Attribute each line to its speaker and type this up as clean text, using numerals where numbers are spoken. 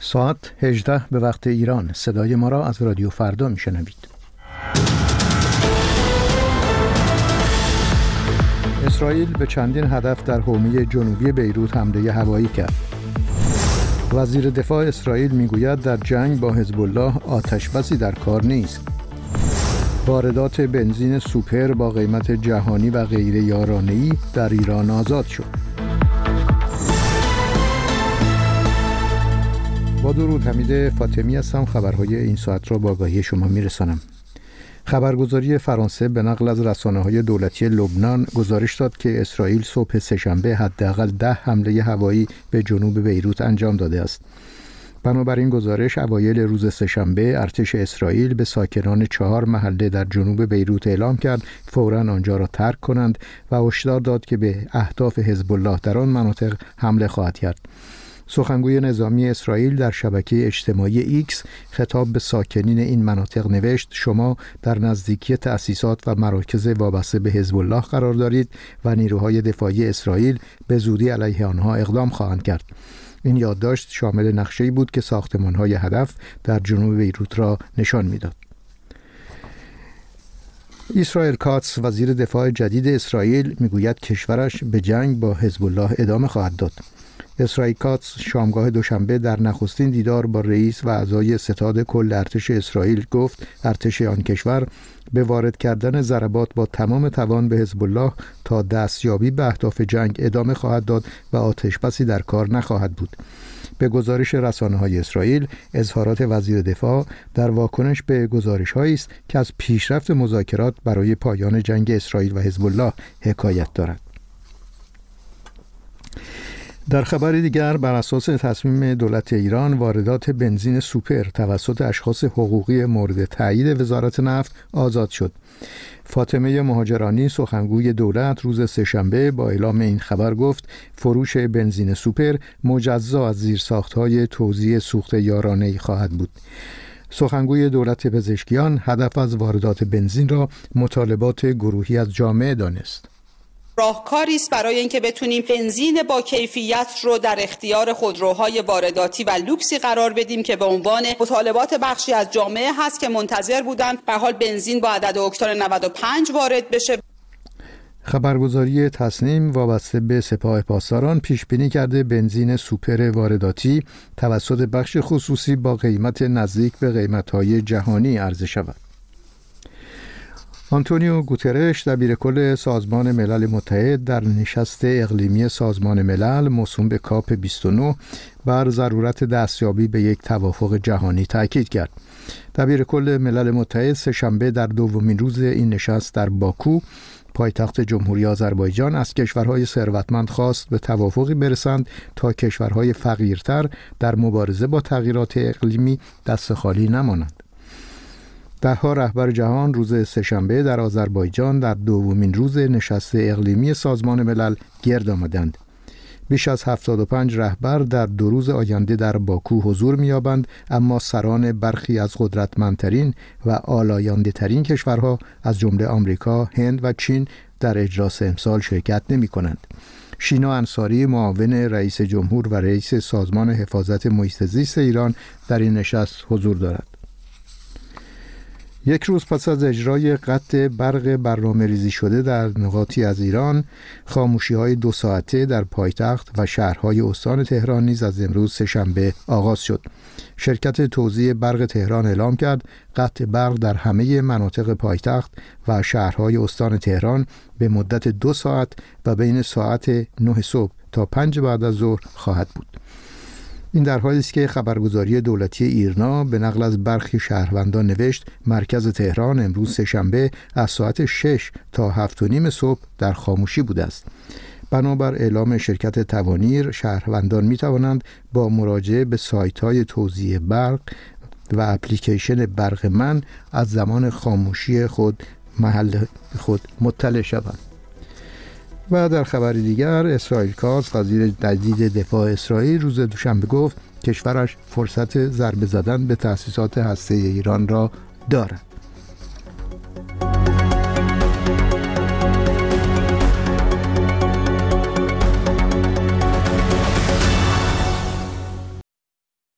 Speaker 1: ساعت 18 به وقت ایران. صدای ما را از رادیو فردا میشنوید. اسرائیل به چندین هدف در حومه جنوبی بیروت حمله هوایی کرد. وزیر دفاع اسرائیل میگوید در جنگ با حزب الله آتش‌بسی در کار نیست. واردات بنزین سوپر با قیمت جهانی و غیر یارانه‌ای در ایران آزاد شد. با درود، حمید فاطمی هستم. خبرهای این ساعت را با آگاهی شما میرسانم. خبرگزاری فرانسه به نقل از رسانه‌های دولتی لبنان گزارش داد که اسرائیل صبح سه‌شنبه حداقل 10 حمله هوایی به جنوب بیروت انجام داده است. بنابراین گزارش اوایل روز سه‌شنبه ارتش اسرائیل به ساکنان 4 محله در جنوب بیروت اعلام کرد فوراً آنجا را ترک کنند و هشدار داد که به اهداف حزب الله در آن مناطق حمله خواهد کرد. سخنگوی نظامی اسرائیل در شبکه اجتماعی ایکس خطاب به ساکنین این مناطق نوشت: شما در نزدیکی تأسیسات و مراکز وابسته به حزب الله قرار دارید و نیروهای دفاعی اسرائیل به زودی علیه آنها اقدام خواهند کرد. این یادداشت شامل نقشه‌ای بود که ساختمان‌های هدف در جنوب بیروت را نشان می‌داد. اسرائیل کاتس، وزیر دفاع جدید اسرائیل، میگوید کشورش به جنگ با حزب الله ادامه خواهد داد. اسرائیل کاتس شامگاه دوشنبه در نخستین دیدار با رئیس و اعضای ستاد کل ارتش اسرائیل گفت ارتش آن کشور به وارد کردن ضربات با تمام توان به حزب الله تا دستیابی به اهداف جنگ ادامه خواهد داد و آتش‌بسی در کار نخواهد بود. به گزارش رسانه‌های اسرائیل، اظهارات وزیر دفاع در واکنش به گزارش‌هایی است که از پیشرفت مذاکرات برای پایان جنگ اسرائیل و حزب الله حکایت دارد. در خبر دیگر، بر اساس تصمیم دولت ایران، واردات بنزین سوپر توسط اشخاص حقوقی مورد تایید وزارت نفت آزاد شد. فاطمه مهاجرانی، سخنگوی دولت، روز سه‌شنبه با اعلام این خبر گفت فروش بنزین سوپر مجزا از زیرساخت‌های توزیع سوخت یارانه‌ای خواهد بود. سخنگوی دولت پزشکیان هدف از واردات بنزین را مطالبات گروهی از جامعه دانست.
Speaker 2: راهکاری است برای اینکه بتونیم بنزین با کیفیت رو در اختیار خودروهای وارداتی و لوکسی قرار بدیم که به عنوان مطالبات بخشی از جامعه هست که منتظر بودن. به حال بنزین با عدد اکتان 95 وارد بشه.
Speaker 1: خبرگزاری تصنیم وابسته به سپاه پاسداران پیش بینی کرده بنزین سوپر وارداتی توسط بخش خصوصی با قیمت نزدیک به قیمت‌های جهانی عرضه شود. آنتونیو گوترش، دبیرکل سازمان ملل متحد، در نشست اقلیمی سازمان ملل موسوم به کاپ 29 بر ضرورت دستیابی به یک توافق جهانی تاکید کرد. دبیرکل ملل متحد سه‌شنبه در دومین روز این نشست در باکو، پایتخت جمهوری آذربایجان، از کشورهای ثروتمند خواست به توافقی برسند تا کشورهای فقیرتر در مبارزه با تغییرات اقلیمی دست خالی نمانند. ده‌ها رهبر جهان روز سه‌شنبه در آذربایجان در دومین روز نشست اقلیمی سازمان ملل گرد آمدند. بیش از 75 رهبر در 2 روز آینده در باکو حضور می‌یابند، اما سران برخی از قدرتمندترین و آلاینده‌ترین کشورها از جمله آمریکا، هند و چین در اجلاس امسال شرکت نمی‌کنند. شینا انصاری، معاون رئیس جمهور و رئیس سازمان حفاظت محیط زیست ایران، در این نشست حضور دارد. یک روز پس از اجرای قطع برق برنامه‌ریزی شده در نقاطی از ایران، خاموشی‌های 2 ساعته در پایتخت و شهرهای استان تهران نیز از امروز سه‌شنبه آغاز شد. شرکت توزیع برق تهران اعلام کرد قطع برق در همه مناطق پایتخت و شهرهای استان تهران به مدت 2 ساعت و بین ساعت 9 صبح تا 5 بعد از ظهر خواهد بود. این در حالی است که خبرگزاری دولتی ایرنا به نقل از برخی شهروندان نوشت مرکز تهران امروز سه‌شنبه از ساعت 6 تا 7:30 صبح در خاموشی بوده است. بنابر اعلام شرکت توانیر، شهروندان می توانند با مراجعه به سایت‌های توزیع برق و اپلیکیشن برق من از زمان خاموشی محل خود مطلع شوند. و در خبر دیگر، اسرائیل کاتس، وزیر جدید دفاع اسرائیل، روز دوشنبه گفت کشورش فرصت ضربه زدن به تأسیسات هسته‌ای ایران را دارد.